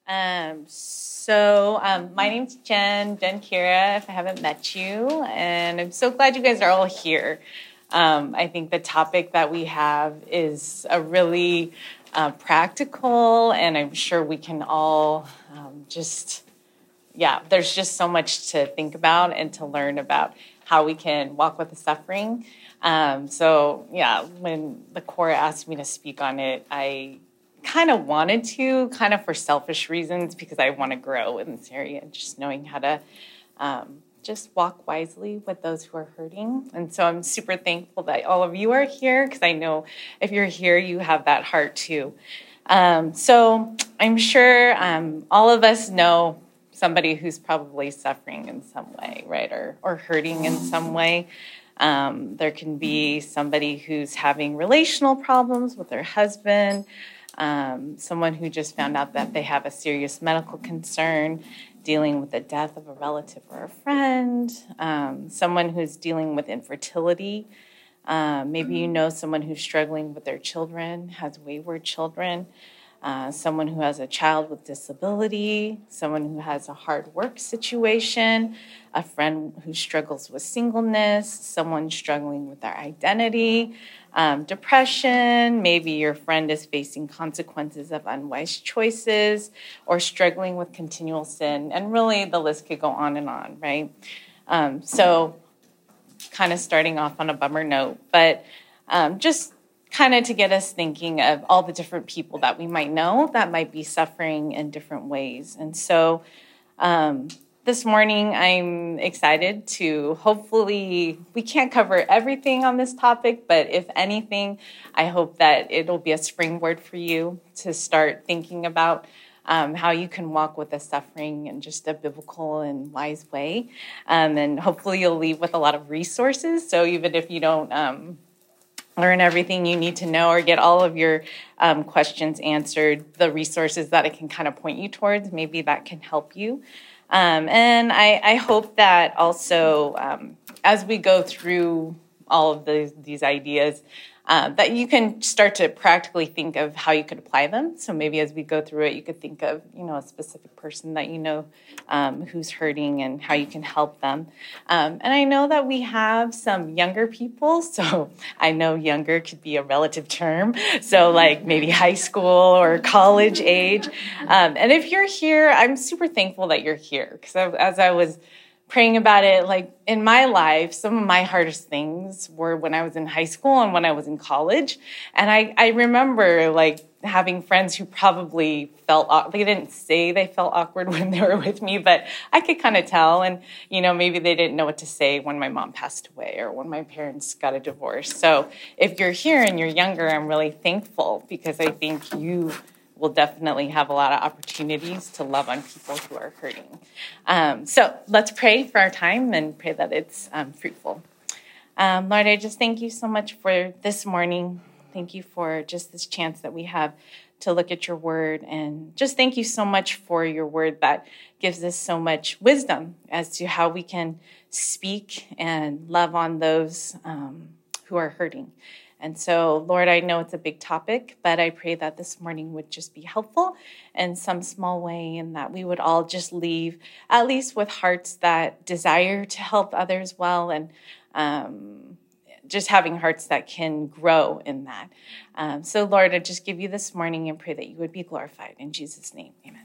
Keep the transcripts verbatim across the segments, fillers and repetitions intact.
Um, so um, my name's Jen, Jen Kira, if I haven't met you, and I'm so glad you guys are all here. Um, I think the topic that we have is a really uh, practical, and I'm sure we can all um, just, yeah, there's just so much to think about and to learn about how we can walk with the suffering. Um, so, yeah, when the Cora asked me to speak on it, I kind of wanted to, kind of for selfish reasons, because I want to grow in this area, just knowing how to um, just walk wisely with those who are hurting. And so I'm super thankful that all of you are here, because I know if you're here, you have that heart too. Um, so I'm sure um, all of us know somebody who's probably suffering in some way, right, or or hurting in some way. Um, there can be somebody who's having relational problems with their husband, um, someone who just found out that they have a serious medical concern, dealing with the death of a relative or a friend, um, someone who's dealing with infertility. Uh, maybe you know someone who's struggling with their children, has wayward children, uh, someone who has a child with disability, someone who has a hard work situation, a friend who struggles with singleness, someone struggling with their identity, um, depression. Maybe your friend is facing consequences of unwise choices or struggling with continual sin. And really, the list could go on and on, right? Um, so kind of starting off on a bummer note, but um, just kind of to get us thinking of all the different people that we might know that might be suffering in different ways. And so um, this morning, I'm excited to hopefully, we can't cover everything on this topic, but if anything, I hope that it'll be a springboard for you to start thinking about um, how you can walk with the suffering in just a biblical and wise way. Um, and hopefully you'll leave with a lot of resources. So even if you don't um, learn everything you need to know or get all of your um, questions answered, the resources that it can kind of point you towards, maybe that can help you. Um, and I, I hope that also um, as we go through all of these, these ideas, uh, that you can start to practically think of how you could apply them. So maybe as we go through it, you could think of, you know, a specific person that you know um, who's hurting and how you can help them. Um, and I know that we have some younger people, so I know younger could be a relative term. So like maybe high school or college age. Um, and if you're here, I'm super thankful that you're here, because as I was praying about it, like in my life, some of my hardest things were when I was in high school and when I was in college. And I, I remember like having friends who probably felt, they didn't say they felt awkward when they were with me, but I could kind of tell. And, you know, maybe they didn't know what to say when my mom passed away or when my parents got a divorce. So if you're here and you're younger, I'm really thankful, because I think you will definitely have a lot of opportunities to love on people who are hurting. Um, so let's pray for our time and pray that it's um, fruitful. Um, Lord, I just thank you so much for this morning. Thank you for just this chance that we have to look at your word. And just thank you so much for your word that gives us so much wisdom as to how we can speak and love on those um, who are hurting. And so, Lord, I know it's a big topic, but I pray that this morning would just be helpful in some small way, and that we would all just leave at least with hearts that desire to help others well, and um, just having hearts that can grow in that. Um, so, Lord, I just give you this morning and pray that you would be glorified. In Jesus' name, amen.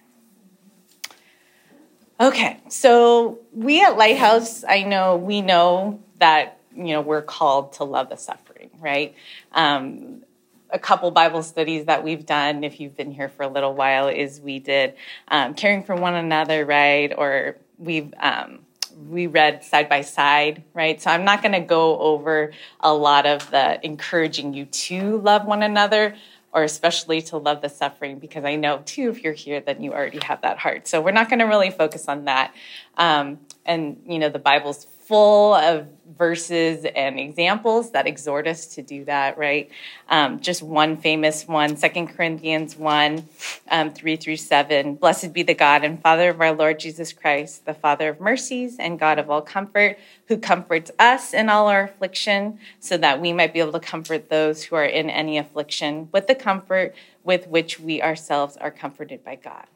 Okay, so we at Lighthouse, I know, we know that, you know, we're called to love the suffering, right? Um, a couple Bible studies that we've done, if you've been here for a little while, is we did um, Caring for One Another, right? Or we've um, we read Side by Side, right? So I'm not going to go over a lot of the encouraging you to love one another, or especially to love the suffering, because I know, too, if you're here, then you already have that heart. So we're not going to really focus on that. Um, and, you know, the Bible's full of verses and examples that exhort us to do that, right? Um, just one famous one, Second Corinthians one, um, three through seven. Blessed be the God and Father of our Lord Jesus Christ, the Father of mercies and God of all comfort, who comforts us in all our affliction, so that we might be able to comfort those who are in any affliction with the comfort with which we ourselves are comforted by God.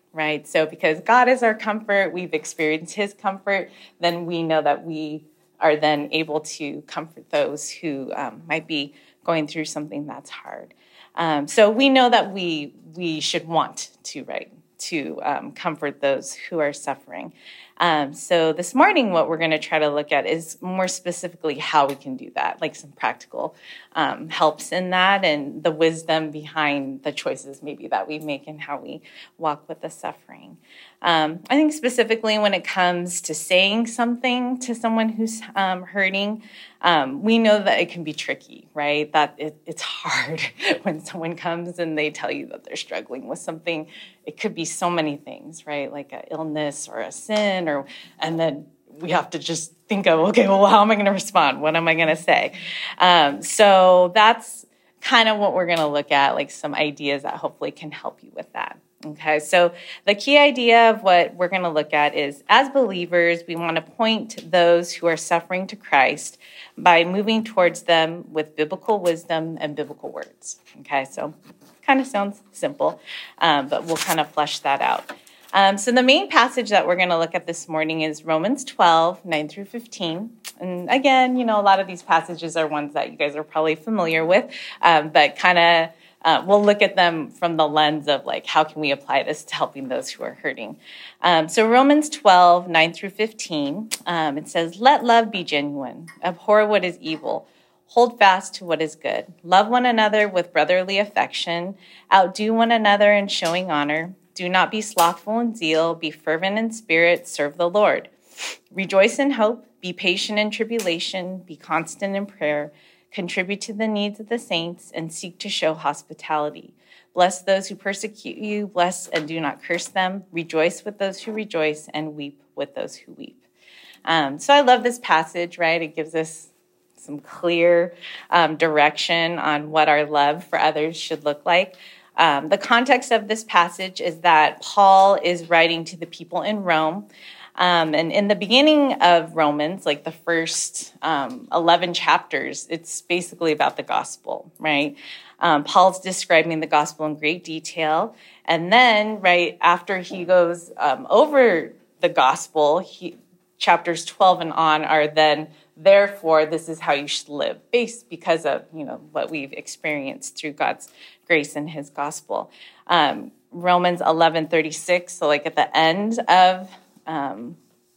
right? So because God is our comfort, we've experienced his comfort, then we know that we are then able to comfort those who um, might be going through something that's hard. Um, so we know that we we should want to, right, to um, comfort those who are suffering. Um, so this morning, what we're going to try to look at is more specifically how we can do that, like some practical um, helps in that and the wisdom behind the choices maybe that we make and how we walk with the suffering. Um, I think specifically when it comes to saying something to someone who's um, hurting, um, we know that it can be tricky, right? That it, it's hard when someone comes and they tell you that they're struggling with something. It could be so many things, right? Like an illness or a sin, or and then we have to just think of, okay, well, how am I going to respond? What am I going to say? Um, so that's kind of what we're going to look at, like some ideas that hopefully can help you with that. Okay, so the key idea of what we're going to look at is, as believers, we want to point those who are suffering to Christ by moving towards them with biblical wisdom and biblical words. Okay, so kind of sounds simple, um, but we'll kind of flesh that out. Um, so the main passage that we're going to look at this morning is Romans twelve, nine through fifteen. And again, you know, a lot of these passages are ones that you guys are probably familiar with, um, but kind of Uh, we'll look at them from the lens of, like, how can we apply this to helping those who are hurting. Um, so Romans twelve, nine through fifteen, um, it says, "Let love be genuine. Abhor what is evil. Hold fast to what is good. Love one another with brotherly affection. Outdo one another in showing honor. Do not be slothful in zeal. Be fervent in spirit. Serve the Lord. Rejoice in hope. Be patient in tribulation. Be constant in prayer. Contribute to the needs of the saints, and seek to show hospitality. Bless those who persecute you, bless and do not curse them. Rejoice with those who rejoice, and weep with those who weep." Um, so I love this passage, right? It gives us some clear um, direction on what our love for others should look like. Um, the context of this passage is that Paul is writing to the people in Rome. Um, and in the beginning of Romans, like the first um, eleven chapters, it's basically about the gospel, right? Um, Paul's describing the gospel in great detail. And then, right after he goes um, over the gospel, he, chapters twelve and on are then, therefore, this is how you should live, based because of, you know, what we've experienced through God's grace and his gospel. Um, Romans eleven thirty-six, so like at the end of Um,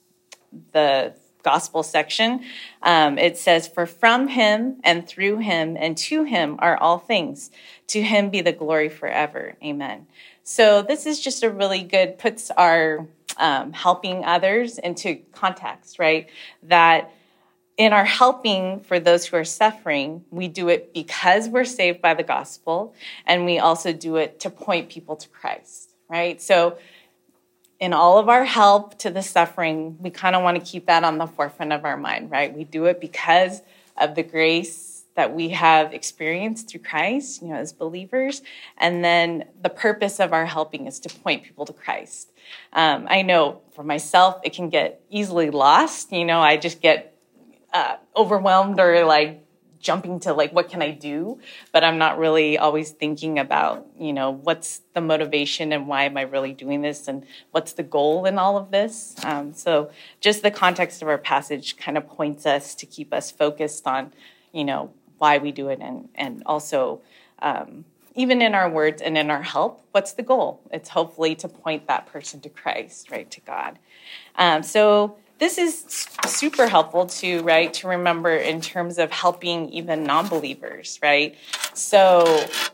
the gospel section, um, it says, "For from him and through him and to him are all things. To him be the glory forever. Amen." So this is just a really good, puts our um, helping others into context, right? That in our helping for those who are suffering, we do it because we're saved by the gospel, and we also do it to point people to Christ, right? So in all of our help to the suffering, we kind of want to keep that on the forefront of our mind, right? We do it because of the grace that we have experienced through Christ, you know, as believers. And then the purpose of our helping is to point people to Christ. Um, I know for myself, it can get easily lost. You know, I just get uh, overwhelmed or like jumping to like, what can I do? But I'm not really always thinking about, you know, what's the motivation and why am I really doing this and what's the goal in all of this? Um, so just the context of our passage kind of points us to keep us focused on, you know, why we do it, and, and also um, even in our words and in our help, what's the goal? It's hopefully to point that person to Christ, right, to God. Um, so This is super helpful too, right, to remember in terms of helping even non-believers, right? So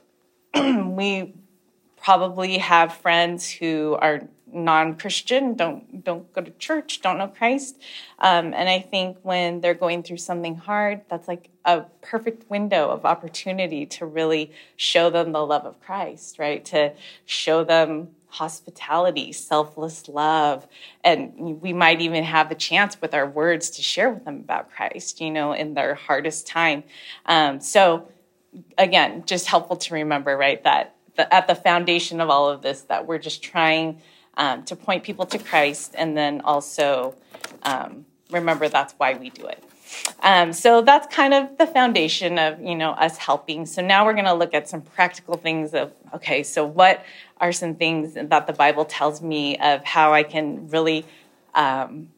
we probably have friends who are non-Christian, don't don't go to church, don't know Christ. Um, and I think when they're going through something hard, that's like a perfect window of opportunity to really show them the love of Christ, right? To show them hospitality, selfless love. And we might even have the chance with our words to share with them about Christ, you know, in their hardest time. Um, so again, just helpful to remember, right, that the, at the foundation of all of this, that we're just trying um, to point people to Christ, and then also um, remember that's why we do it. Um, so that's kind of the foundation of, you know, us helping. So now we're going to look at some practical things of, okay, so what are some things that the Bible tells me of how I can really um,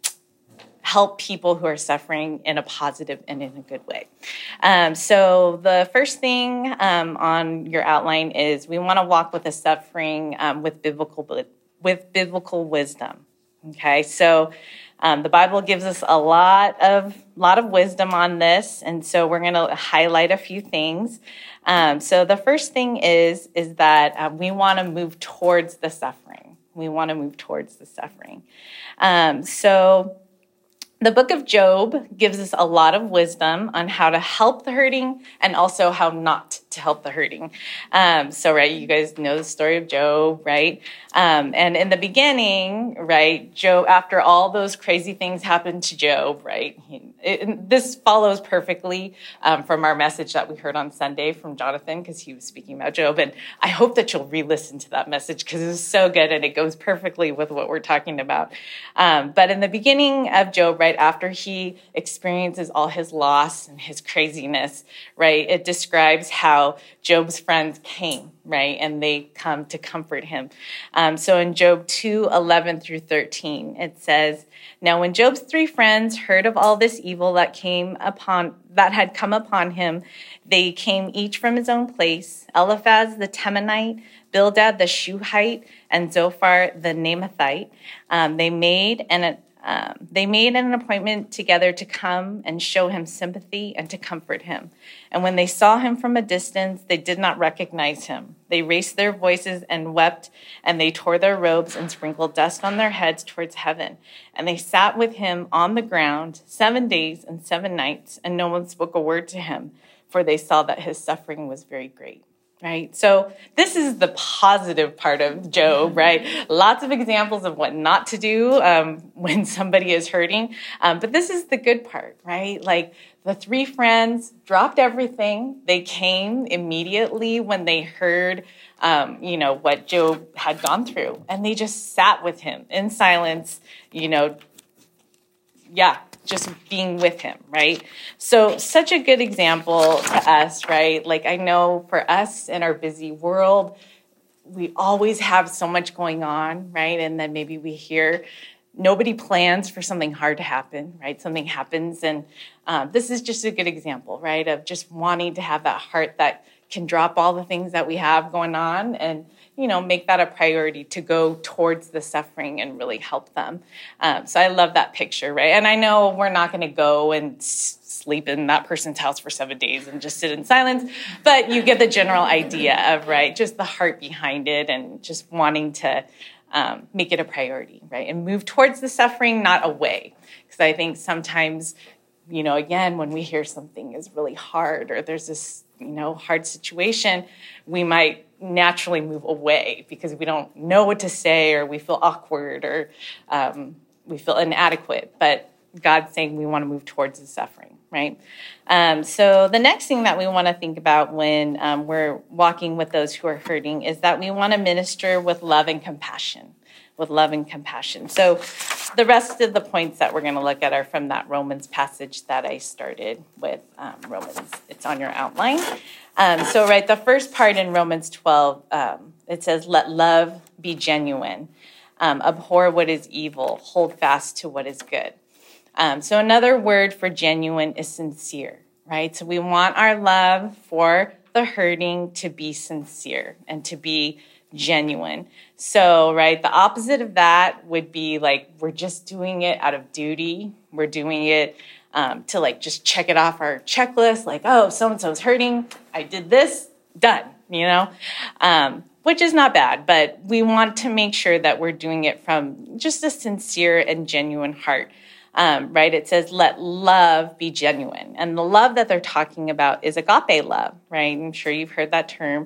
help people who are suffering in a positive and in a good way. Um, so the first thing um, on your outline is we want to walk with the suffering um, with biblical with biblical wisdom. Okay, so um, the Bible gives us a lot of lot of wisdom on this, and so we're going to highlight a few things. Um, so the first thing is is that um, we want to move towards the suffering. We want to move towards the suffering. Um, so. The book of Job gives us a lot of wisdom on how to help the hurting and also how not to help the hurting. Um, so, right, you guys know the story of Job, right? Um, and in the beginning, right, Job, after all those crazy things happened to Job, right, he, it, this follows perfectly um, from our message that we heard on Sunday from Jonathan, because he was speaking about Job. And I hope that you'll re-listen to that message because it was so good and it goes perfectly with what we're talking about. Um, but in the beginning of Job, right, after he experiences all his loss and his craziness, right, it describes how Job's friends came, right, and they come to comfort him. Um, so in Job two, eleven through thirteen, it says, "Now when Job's three friends heard of all this evil that came upon that had come upon him, they came each from his own place, Eliphaz the Temanite, Bildad the Shuhite, and Zophar the Naamathite. Um, they made an Um, they made an appointment together to come and show him sympathy and to comfort him. And when they saw him from a distance, they did not recognize him. They raised their voices and wept, and they tore their robes and sprinkled dust on their heads towards heaven. And they sat with him on the ground seven days and seven nights, and no one spoke a word to him, for they saw that his suffering was very great." Right? So this is the positive part of Job, right? Lots of examples of what not to do um, when somebody is hurting. Um, but this is the good part, right? Like the three friends dropped everything. They came immediately when they heard, um, you know, what Job had gone through. And they just sat with him in silence, you know, yeah, just being with him, right? So such a good example to us, right? Like I know for us in our busy world, we always have so much going on, right? And then maybe we hear nobody plans for something hard to happen, right? Something happens. And um, this is just a good example, right? Of just wanting to have that heart that can drop all the things that we have going on and, you know, make that a priority to go towards the suffering and really help them. Um, so I love that picture, right? And I know we're not going to go and s- sleep in that person's house for seven days and just sit in silence, but you get the general idea of, right, just the heart behind it and just wanting to um, make it a priority, right? And move towards the suffering, not away. Because I think sometimes, you know, again, when we hear something is really hard or there's this, you know, hard situation, we might naturally move away because we don't know what to say or we feel awkward or um, we feel inadequate. But God's saying we want to move towards the suffering, right? Um, so the next thing that we want to think about when um, we're walking with those who are hurting is that we want to minister with love and compassion, with love and compassion. So the rest of the points that we're going to look at are from that Romans passage that I started with, um, Romans. It's on your outline. Um, so, right, the first part in Romans twelve, um, it says, "Let love be genuine. Um, abhor what is evil. Hold fast to what is good." Um, so another word for genuine is sincere, right? So we want our love for the hurting to be sincere and to be genuine. So, right, the opposite of that would be like we're just doing it out of duty. We're doing it um, to like just check it off our checklist. Like, oh, so-and-so's hurting. I did this. Done, you know, um, which is not bad. But we want to make sure that we're doing it from just a sincere and genuine heart. Um, right? It says, let love be genuine. And the love that they're talking about is agape love, right? I'm sure you've heard that term.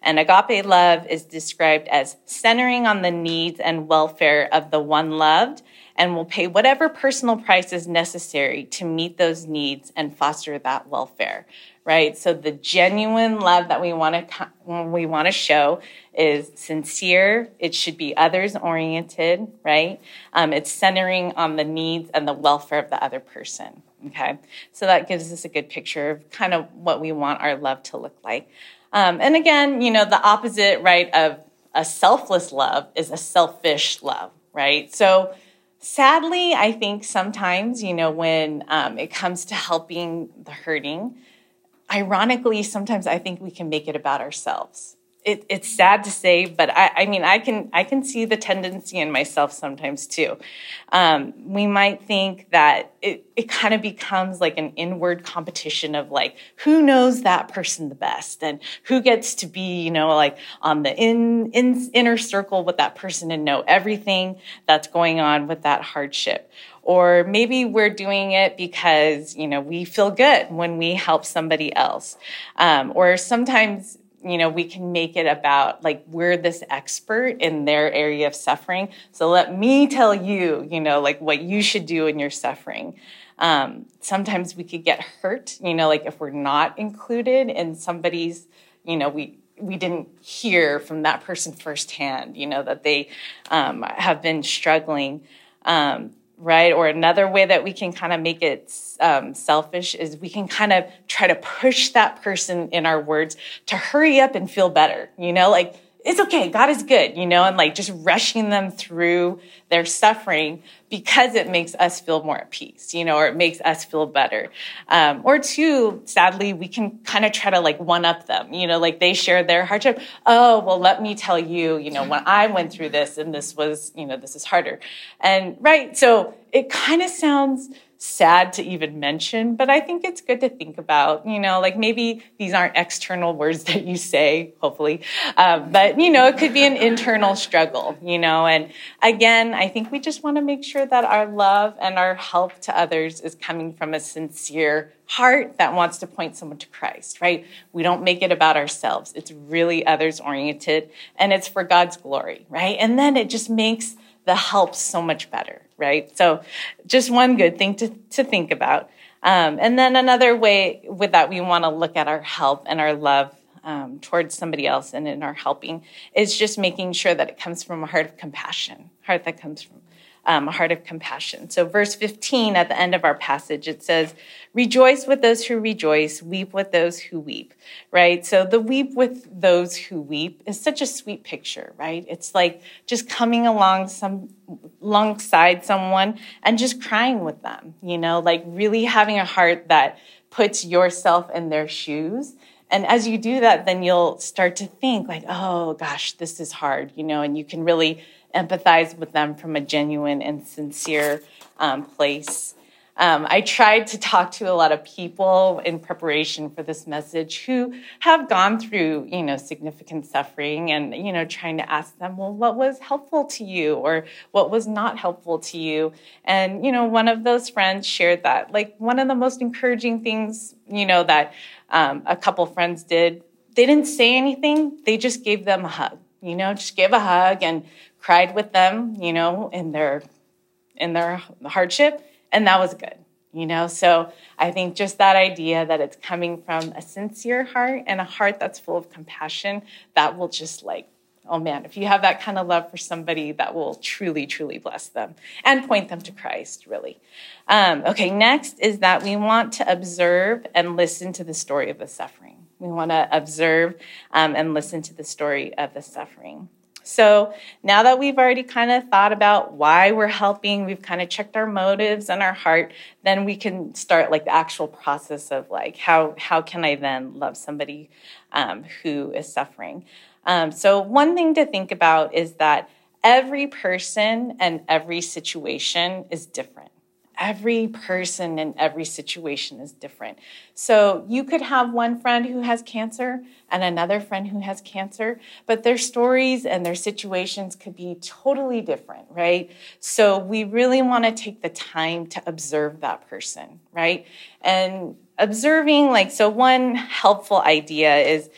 And agape love is described as centering on the needs and welfare of the one loved, and will pay whatever personal price is necessary to meet those needs and foster that welfare, right? So the genuine love that we want to we want to show is sincere. It should be others-oriented, right? Um, it's centering on the needs and the welfare of the other person, okay? So that gives us a good picture of kind of what we want our love to look like. Um, and again, you know, the opposite, right, of a selfless love is a selfish love, right? So sadly, I think sometimes, you know, when um, it comes to helping the hurting, ironically, sometimes I think we can make it about ourselves. It, it's sad to say, but I, I mean, I can I can see the tendency in myself sometimes too. Um, we might think that it, it kind of becomes like an inward competition of like, who knows that person the best and who gets to be, you know, like on the in, in inner circle with that person and know everything that's going on with that hardship. Or maybe we're doing it because, you know, we feel good when we help somebody else. Um, or sometimes, you know, we can make it about like we're this expert in their area of suffering. So let me tell you, you know, like what you should do in your suffering. Um, sometimes we could get hurt, you know, like if we're not included in somebody's, you know, we we didn't hear from that person firsthand, you know, that they um, have been struggling. Um, right? Or another way that we can kind of make it um, selfish is we can kind of try to push that person in our words to hurry up and feel better, you know, like, it's okay, God is good, you know, and like just rushing them through their suffering because it makes us feel more at peace, you know, or it makes us feel better. Um, or two, sadly, we can kind of try to like one up them, you know, like they share their hardship. Oh, well, let me tell you, you know, when I went through this and this was, you know, this is harder. And right, so it kind of sounds sad to even mention, but I think it's good to think about, you know, like maybe these aren't external words that you say, hopefully, um, but, you know, it could be an internal struggle, you know, and again, I think we just want to make sure that our love and our help to others is coming from a sincere heart that wants to point someone to Christ, right? We don't make it about ourselves. It's really others-oriented, and it's for God's glory, right? And then it just makes the help so much better, right? So just one good thing to, to think about. Um, and then another way with that we want to look at our help and our love um, towards somebody else and in our helping is just making sure that it comes from a heart of compassion, heart that comes from um, a heart of compassion. So verse fifteen at the end of our passage, it says, rejoice with those who rejoice, weep with those who weep, right? So the weep with those who weep is such a sweet picture, right? It's like just coming along some alongside someone and just crying with them, you know, like really having a heart that puts yourself in their shoes. And as you do that, then you'll start to think like, oh gosh, this is hard, you know, and you can really empathize with them from a genuine and sincere um, place. Um, I tried to talk to a lot of people in preparation for this message who have gone through, you know, significant suffering and, you know, trying to ask them, well, what was helpful to you or what was not helpful to you? And, you know, one of those friends shared that, like, one of the most encouraging things, you know, that um, a couple friends did, they didn't say anything. They just gave them a hug, you know, just gave a hug and cried with them, you know, in their in their hardship. And that was good, you know? So I think just that idea that it's coming from a sincere heart and a heart that's full of compassion, that will just like, oh man, if you have that kind of love for somebody, that will truly, truly bless them and point them to Christ, really. Um, okay, next is that we want to observe and listen to the story of the suffering. We want to observe um, and listen to the story of the suffering. So now that we've already kind of thought about why we're helping, we've kind of checked our motives and our heart, then we can start like the actual process of like, how, how can I then love somebody um, who is suffering? Um, so one thing to think about is that every person and every situation is different. Every person and every situation is different. So you could have one friend who has cancer and another friend who has cancer, but their stories and their situations could be totally different, right? So we really want to take the time to observe that person, right? And observing, like, so one helpful idea is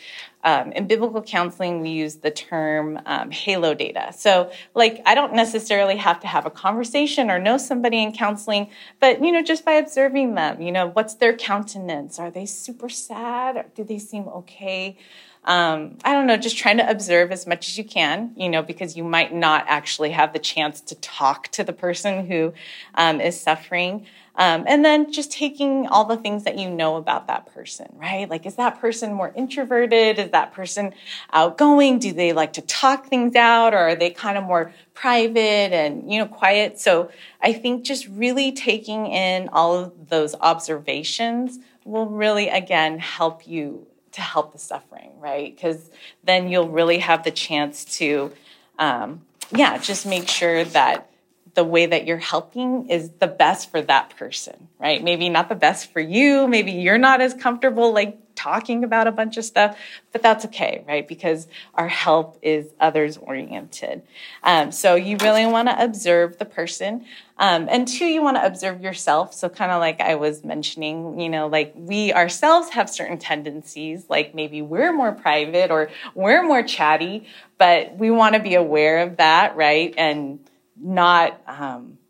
um, in biblical counseling, we use the term um, halo data. So, like, I don't necessarily have to have a conversation or know somebody in counseling, but, you know, just by observing them, you know, what's their countenance? Are they super sad? Or do they seem okay? Um, I don't know, just trying to observe as much as you can, you know, because you might not actually have the chance to talk to the person who um, is suffering. Um, and then just taking all the things that you know about that person, right? Like, is that person more introverted? Is that person outgoing? Do they like to talk things out, or are they kind of more private and, you know, quiet? So I think just really taking in all of those observations will really, again, help you to help the suffering, right? Because then you'll really have the chance to, um, yeah, just make sure that the way that you're helping is the best for that person, right? Maybe not the best for you. Maybe you're not as comfortable, like, talking about a bunch of stuff, but that's okay, right? Because our help is others-oriented. Um, so you really want to observe the person. Um, and two, you want to observe yourself. So kind of like I was mentioning, you know, like we ourselves have certain tendencies, like maybe we're more private or we're more chatty, but we want to be aware of that, right? And not um,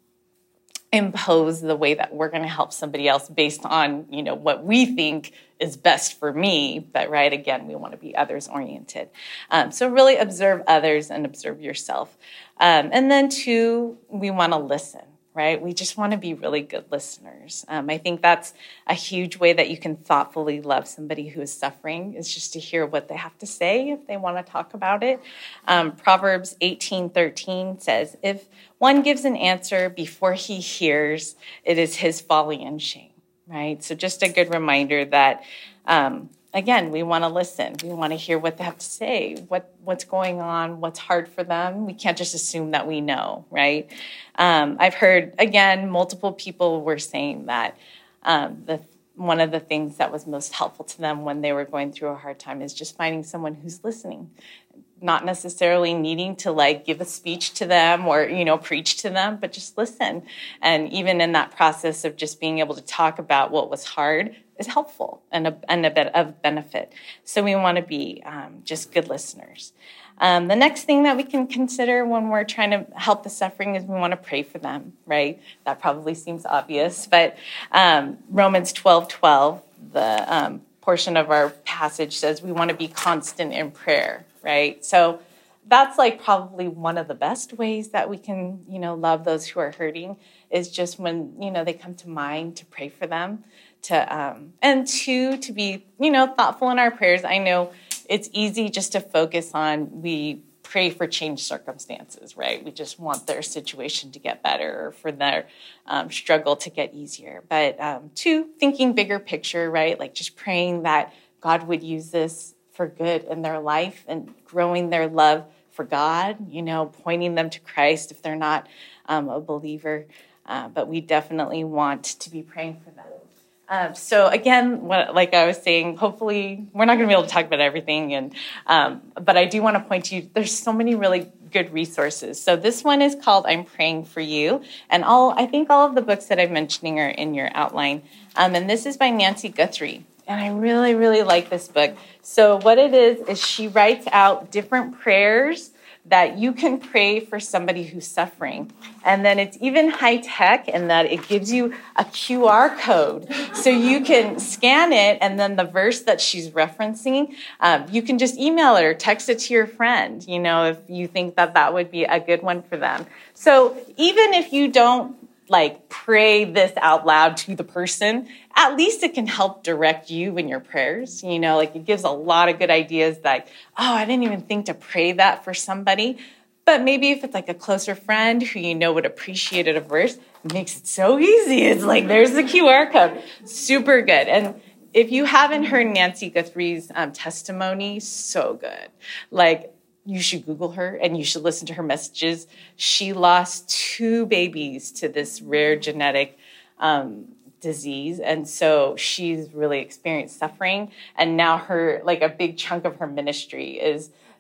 impose the way that we're going to help somebody else based on, you know, what we think is best for me. But, right, again, we want to be others-oriented. Um, so really observe others and observe yourself. Um, and then, two, we want to listen, right? We just want to be really good listeners. Um, I think that's a huge way that you can thoughtfully love somebody who is suffering, is just to hear what they have to say if they want to talk about it. Um, Proverbs eighteen thirteen says, if one gives an answer before he hears, it is his folly and shame, right? So just a good reminder that, um, again, we want to listen. We want to hear what they have to say, what what's going on, what's hard for them. We can't just assume that we know, right? Um, I've heard, again, multiple people were saying that um, the one of the things that was most helpful to them when they were going through a hard time is just finding someone who's listening, not necessarily needing to like give a speech to them or, you know, preach to them, but just listen. And even in that process of just being able to talk about what was hard is helpful and a, and a bit of benefit. So we want to be um, just good listeners. Um, the next thing that we can consider when we're trying to help the suffering is we want to pray for them, right? That probably seems obvious, but um, Romans twelve twelve, the um, portion of our passage says we want to be constant in prayer, right? So that's like probably one of the best ways that we can, you know, love those who are hurting is just when, you know, they come to mind to pray for them, to um, and two, to be, you know, thoughtful in our prayers. I know it's easy just to focus on, we pray for changed circumstances, right? We just want their situation to get better or for their um, struggle to get easier. But um, two, thinking bigger picture, right? Like just praying that God would use this for good in their life and growing their love for God, you know, pointing them to Christ if they're not um, a believer. Uh, but we definitely want to be praying for them. Um, so again, what, like I was saying, hopefully we're not going to be able to talk about everything, and um, but I do want to point to you, there's so many really good resources. So this one is called I'm Praying for You, and all I think all of the books that I'm mentioning are in your outline. Um, and this is by Nancy Guthrie, and I really, really like this book. So what it is, is she writes out different prayers that you can pray for somebody who's suffering. And then it's even high tech in that it gives you a Q R code. So you can scan it, and then the verse that she's referencing, um, you can just email it or text it to your friend, you know, if you think that that would be a good one for them. So even if you don't like pray this out loud to the person, at least it can help direct you in your prayers. You know, like it gives a lot of good ideas like, oh, I didn't even think to pray that for somebody. But maybe if it's like a closer friend who you know would appreciate a verse, it makes it so easy. It's like, there's the Q R code. Super good. And if you haven't heard Nancy Guthrie's um, testimony, so good. Like, you should Google her and you should listen to her messages. She lost two babies to this rare genetic um, disease. And so she's really experienced suffering. And now her, like a big chunk of her ministry is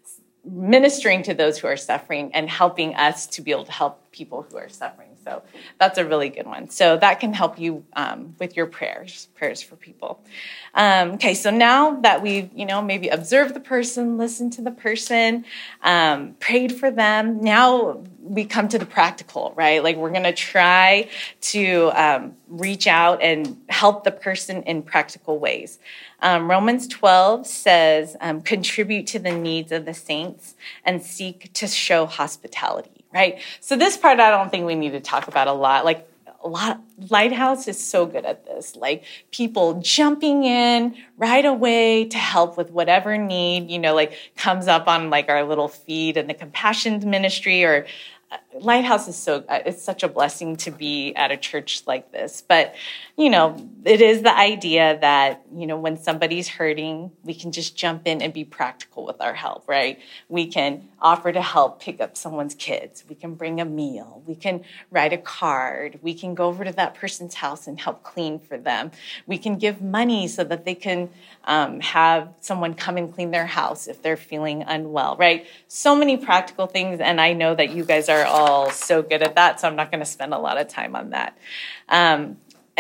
ministering to those who are suffering and helping us to be able to help people who are suffering. So that's a really good one. So that can help you um, with your prayers, prayers for people. Um, okay, so now that we've, you know, maybe observed the person, listened to the person, um, prayed for them, now we come to the practical, right? Like we're going to try to um, reach out and help the person in practical ways. Um, Romans twelve says, um, contribute to the needs of the saints and seek to show hospitality, right? So this part, I don't think we need to talk about a lot. Like a lot, Lighthouse is so good at this. Like people jumping in right away to help with whatever need, you know, like comes up on like our little feed in the compassion ministry or Lighthouse is so, it's such a blessing to be at a church like this. But, you know, it is the idea that, you know, when somebody's hurting, we can just jump in and be practical with our help, right? We can offer to help pick up someone's kids. We can bring a meal. We can write a card. We can go over to that person's house and help clean for them. We can give money so that they can um, have someone come and clean their house if they're feeling unwell, right? So many practical things, and I know that you guys are all so good at that, so I'm not going to spend a lot of time on that. Um,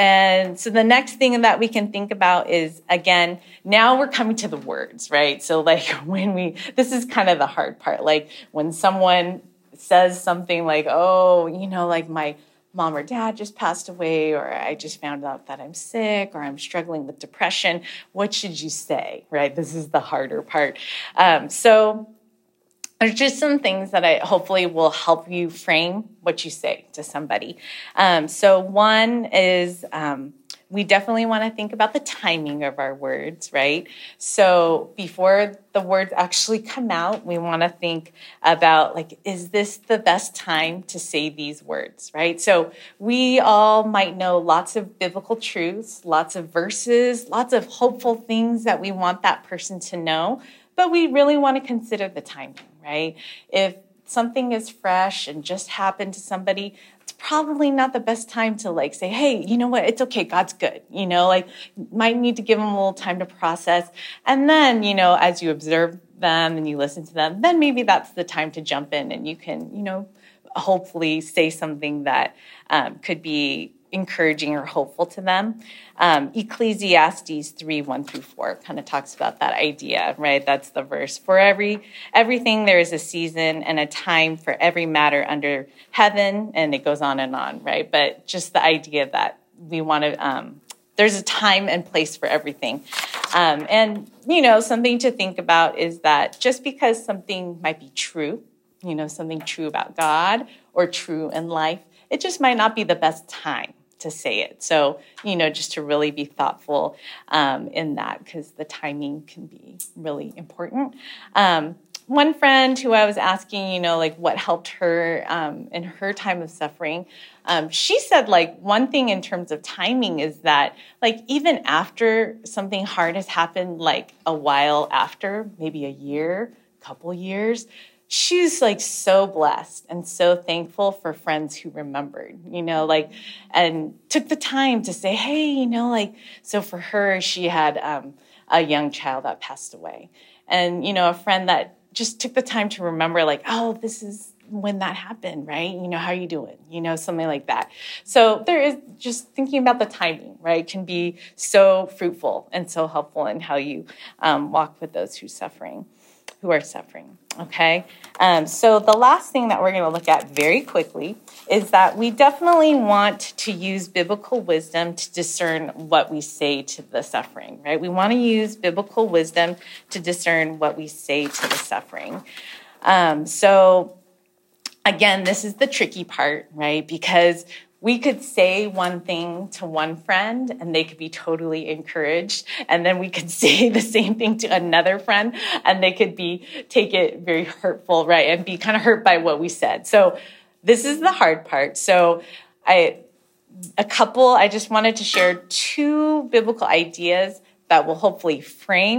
and so the next thing that we can think about is, again, now we're coming to the words, right? So like when we, this is kind of the hard part, like when someone says something like, oh, you know, like my mom or dad just passed away, or I just found out that I'm sick, or I'm struggling with depression, what should you say, right? This is the harder part. Um, so there's just some things that I hopefully will help you frame what you say to somebody. Um, so one is um, we definitely want to think about the timing of our words, right? So before the words actually come out, we want to think about, like, is this the best time to say these words, right? So we all might know lots of biblical truths, lots of verses, lots of hopeful things that we want that person to know, but we really want to consider the timing, right? If something is fresh and just happened to somebody, it's probably not the best time to like say, hey, you know what? It's okay. God's good. You know, like might need to give them a little time to process. And then, you know, as you observe them and you listen to them, then maybe that's the time to jump in and you can, you know, hopefully say something that um, could be encouraging or hopeful to them. Um, Ecclesiastes three, one through four kind of talks about that idea, right? That's the verse. For every everything there is a season and a time for every matter under heaven, and it goes on and on, right? But just the idea that we want to, um, there's a time and place for everything. Um, and, you know, something to think about is that just because something might be true, you know, something true about God or true in life, it just might not be the best time to say it. So, you know, just to really be thoughtful um, in that, because the timing can be really important. Um, one friend who I was asking, you know, like what helped her um, in her time of suffering, um, she said like one thing in terms of timing is that like even after something hard has happened, like a while after, maybe a year, couple years, she's like so blessed and so thankful for friends who remembered, you know, like, and took the time to say, hey, you know, like, so for her, she had um, a young child that passed away. And, you know, a friend that just took the time to remember, like, oh, this is when that happened, right? You know, how are you doing? You know, something like that. So there is just thinking about the timing, right, can be so fruitful and so helpful in how you um, walk with those who suffering. who are suffering, okay? Um, so the last thing that we're going to look at very quickly is that we definitely want to use biblical wisdom to discern what we say to the suffering, right? We want to use biblical wisdom to discern what we say to the suffering. Um, so again, this is the tricky part, right? Because we could say one thing to one friend and they could be totally encouraged. And then we could say the same thing to another friend and they could be, take it very hurtful, right? And be kind of hurt by what we said. So this is the hard part. So I, a couple, I just wanted to share two biblical ideas that will hopefully frame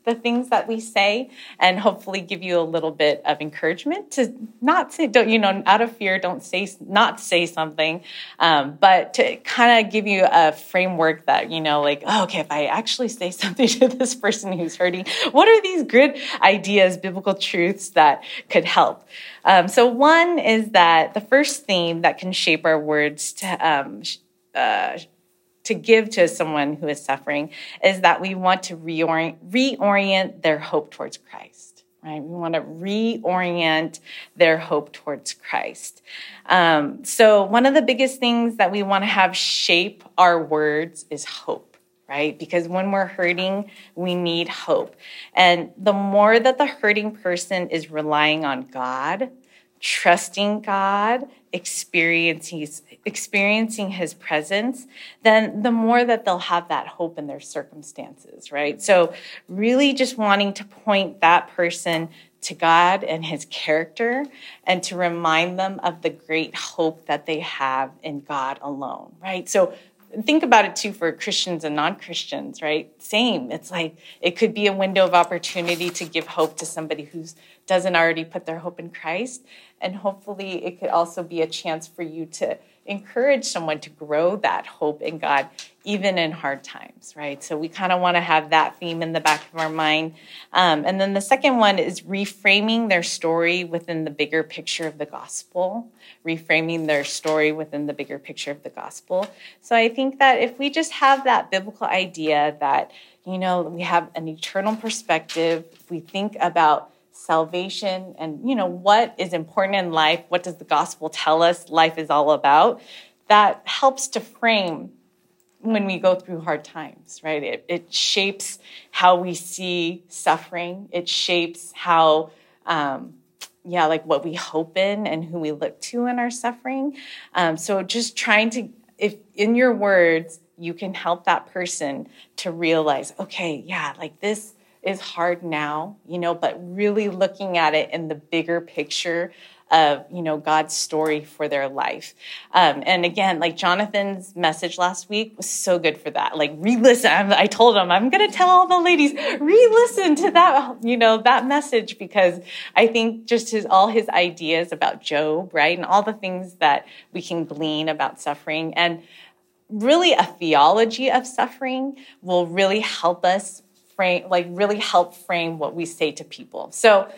the things that we say, and hopefully give you a little bit of encouragement to not say, don't, you know, out of fear, don't say, not say something, um, but to kind of give you a framework that, you know, like, oh, okay, if I actually say something to this person who's hurting, what are these good ideas, biblical truths that could help? Um, so one is that the first theme that can shape our words to, um, uh, to give to someone who is suffering is that we want to reorient, reorient their hope towards Christ, right? We want to reorient their hope towards Christ. Um, so one of the biggest things that we want to have shape our words is hope, right? Because when we're hurting, we need hope. And the more that the hurting person is relying on God, trusting God, experiencing, experiencing his presence, then the more that they'll have that hope in their circumstances, right? So really just wanting to point that person to God and his character and to remind them of the great hope that they have in God alone, right? So think about it too for Christians and non-Christians, right? Same. It's like it could be a window of opportunity to give hope to somebody who doesn't already put their hope in Christ. And hopefully it could also be a chance for you to encourage someone to grow that hope in God, even in hard times, right? So we kind of want to have that theme in the back of our mind. Um, and then the second one is reframing their story within the bigger picture of the gospel, reframing their story within the bigger picture of the gospel. So I think that if we just have that biblical idea that, you know, we have an eternal perspective, we think about salvation and, you know, what is important in life, what does the gospel tell us life is all about, that helps to frame when we go through hard times, right? It, it shapes how we see suffering. It shapes how, um, yeah, like what we hope in and who we look to in our suffering. Um, so just trying to, if in your words, you can help that person to realize, okay, yeah, like this is hard now, you know, but really looking at it in the bigger picture of, you know, God's story for their life. Um, and again, like Jonathan's message last week was so good for that. Like re-listen. I told him, I'm going to tell all the ladies, re-listen to that, you know, that message, because I think just his, all his ideas about Job, right? And all the things that we can glean about suffering, and really a theology of suffering will really help us frame, like really help frame what we say to people. So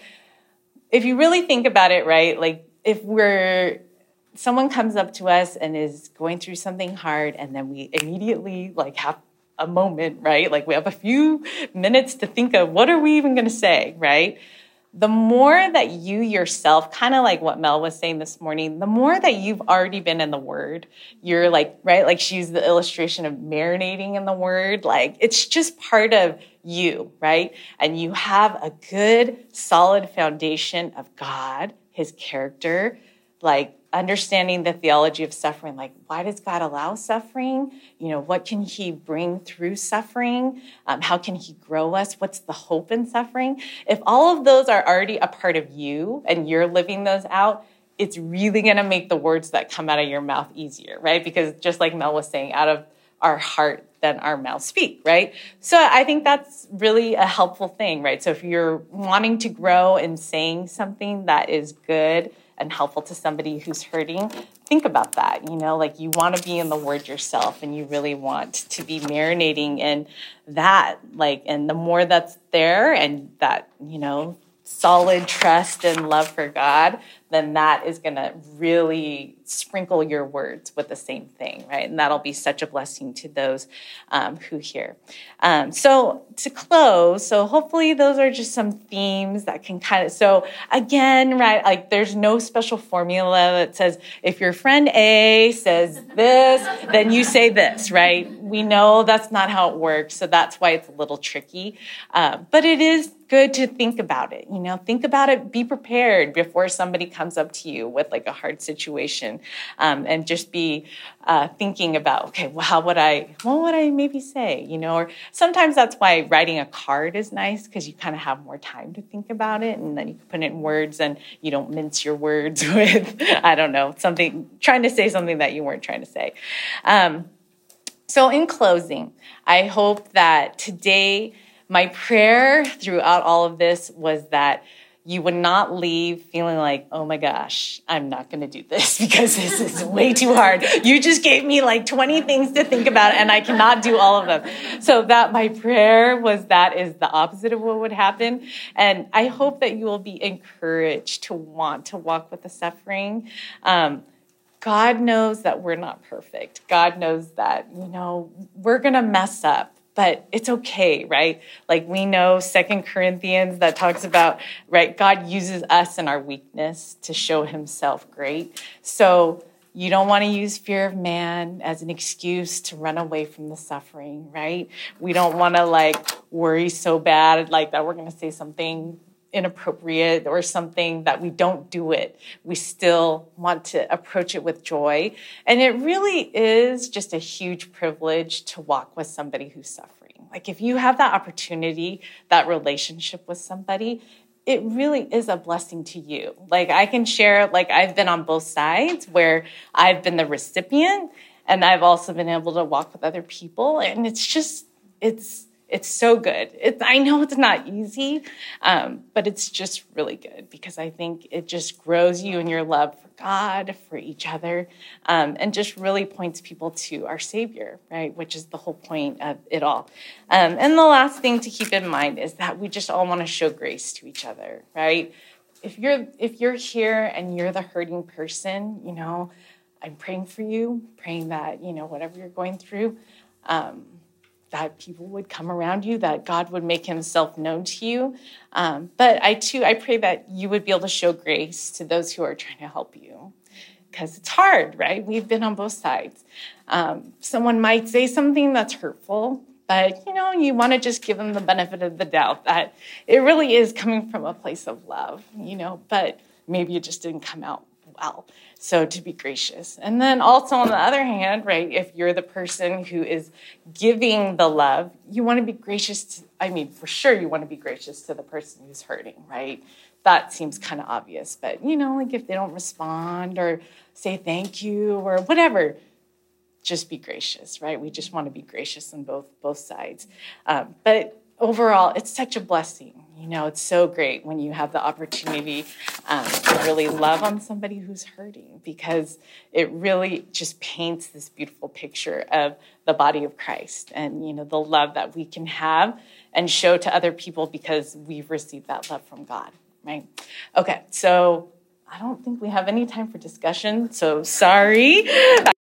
if you really think about it, right, like if we're, someone comes up to us and is going through something hard, and then we immediately like have a moment, right? Like we have a few minutes to think of what are we even going to say, right? The more that you yourself, kind of like what Mel was saying this morning, the more that you've already been in the Word, you're like, right? Like she used the illustration of marinating in the Word. Like it's just part of you, right? And you have a good, solid foundation of God, his character, like understanding the theology of suffering, like why does God allow suffering? You know, what can he bring through suffering? Um, how can he grow us? What's the hope in suffering? If all of those are already a part of you and you're living those out, it's really going to make the words that come out of your mouth easier, right? Because just like Mel was saying, out of our heart, then our mouths speak, right? So I think that's really a helpful thing, right? So if you're wanting to grow in saying something that is good and helpful to somebody who's hurting, think about that. You know, like you want to be in the Word yourself, and you really want to be marinating in that. Like, and the more that's there, and that, you know, solid trust and love for God, then that is going to really sprinkle your words with the same thing, right? And that'll be such a blessing to those um, who hear. Um, so to close, so hopefully those are just some themes that can kind of, so again, right, like there's no special formula that says if your friend A says this, then you say this, right? We know that's not how it works, so that's why it's a little tricky. Uh, but it is good to think about it, you know, think about it, be prepared before somebody comes up to you with like a hard situation, um, and just be uh, thinking about, okay, well, how would I, what would I maybe say, you know, or sometimes that's why writing a card is nice, because you kind of have more time to think about it, and then you can put it in words and you don't mince your words with, I don't know, something, trying to say something that you weren't trying to say. Um, so in closing, I hope that today my prayer throughout all of this was that you would not leave feeling like, oh my gosh, I'm not going to do this because this is way too hard. You just gave me like twenty things to think about and I cannot do all of them. So that my prayer was that is the opposite of what would happen. And I hope that you will be encouraged to want to walk with the suffering. Um, God knows that we're not perfect. God knows that, you know, we're going to mess up. But it's okay, right? Like we know Second Corinthians that talks about, right, God uses us in our weakness to show himself great. So you don't want to use fear of man as an excuse to run away from the suffering, right? We don't want to like worry so bad like that we're going to say something inappropriate or something that we don't do it. We still want to approach it with joy. And it really is just a huge privilege to walk with somebody who's suffering. Like if you have that opportunity, that relationship with somebody, it really is a blessing to you. Like I can share, like I've been on both sides where I've been the recipient and I've also been able to walk with other people. And it's just, it's, It's so good. It's, I know it's not easy, um, but it's just really good because I think it just grows you in your love for God, for each other, um, and just really points people to our Savior, right, which is the whole point of it all. Um, and the last thing to keep in mind is that we just all want to show grace to each other, right? If you're if you're here and you're the hurting person, you know, I'm praying for you, praying that, you know, whatever you're going through, um, that people would come around you, that God would make himself known to you. Um, but I, too, I pray that you would be able to show grace to those who are trying to help you. Because it's hard, right? We've been on both sides. Um, someone might say something that's hurtful, but, you know, you want to just give them the benefit of the doubt that it really is coming from a place of love, you know, but maybe it just didn't come out well. So to be gracious. And then also on the other hand, right, if you're the person who is giving the love, you want to be gracious to, I mean, for sure you want to be gracious to the person who's hurting, right? That seems kind of obvious. But, you know, like if they don't respond or say thank you or whatever, just be gracious, right? We just want to be gracious on both both sides. Um, but overall, it's such a blessing. You know, it's so great when you have the opportunity um, to really love on somebody who's hurting because it really just paints this beautiful picture of the body of Christ and, you know, the love that we can have and show to other people because we've received that love from God, right? Okay, so I don't think we have any time for discussion, so sorry.